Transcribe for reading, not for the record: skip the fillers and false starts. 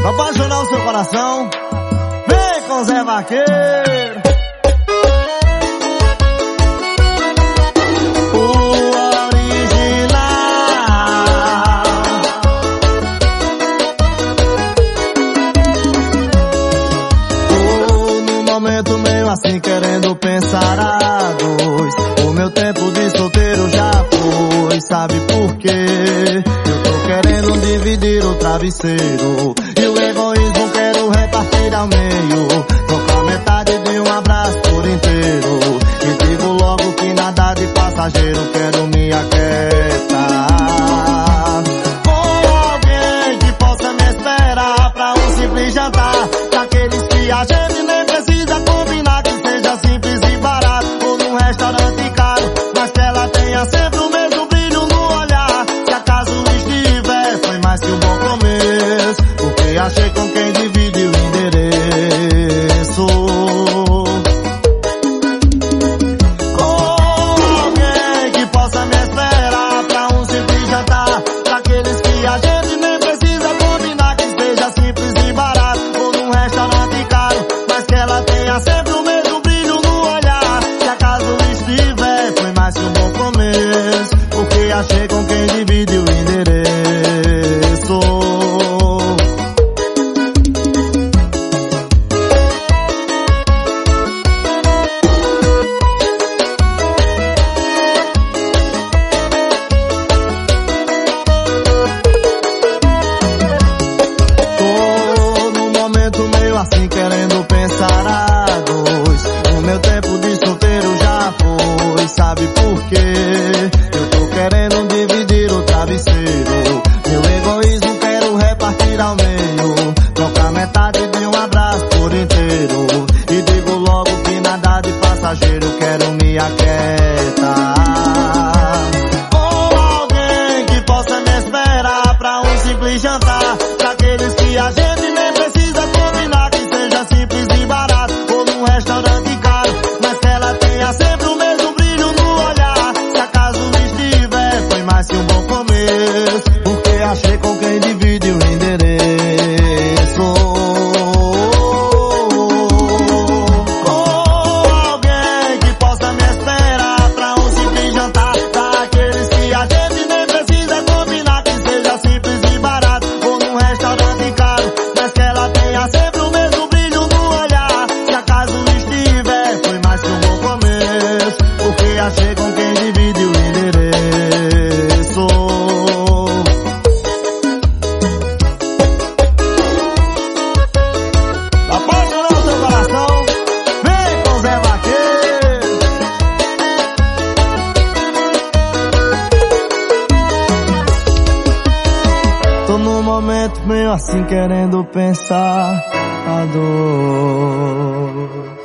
Pra apaixonar o seu coração, vem com Zé Vaqueiro. O original. No momento meio assim querendo pensar a dois. O meu tempo de solteiro já foi, sabe por quê? Eu tô querendo dividir o travesseiro e o egoísmo quero repartir ao meio. Trocar metade de um abraço por inteiro. E digo logo que nada de passageiro, quero me aquietar com alguém que possa me esperar pra um simples jantar. Daqueles que a gente nem precisa combinar, que seja simples e barato, ou num restaurante caro, mas que ela tenha sempre o mesmo brilho no olhar. Se acaso estiver, foi mais que um bom começo, porque achei com quem divide o endereço. Com alguém que possa me esperar pra um simples jantar. Daqueles que a gente nem precisa combinar, que seja simples e barato, ou num restaurante caro, mas que ela tenha sempre o mesmo brilho no olhar. Se acaso estiver, foi mais que um bom começo, porque achei com quem divide o endereço. Assim querendo pensar a dois. O meu tempo de solteiro já foi, sabe por quê? Eu tô querendo dividir o travesseiro. Meu egoísmo quero repartir ao meio. Trocar metade de um abraço por inteiro. E digo logo que nada de passageiro, quero me aquietar com alguém que possa me esperar pra um simples jantar. Daqueles que a gente nem precisa combinar, que seja simples e barato, ou num restaurante caro, mas que ela tenha sempre o mesmo brilho no olhar. Se acaso estiver, foi mais que um bom começo, porque achei com quem divide o endereço. Com alguém que possa me esperar pra um simples jantar. Daqueles que a gente nem precisa combinar, que seja simples e barato, ou num restaurante caro, mas que ela tenha sempre o mesmo brilho no olhar. Se acaso estiver, foi mais que um bom começo, porque achei com quem divide o endereço. Apaixonar o seu coração, vem com Zé Vaqueiro. Tô num momento meio assim querendo pensar a dor.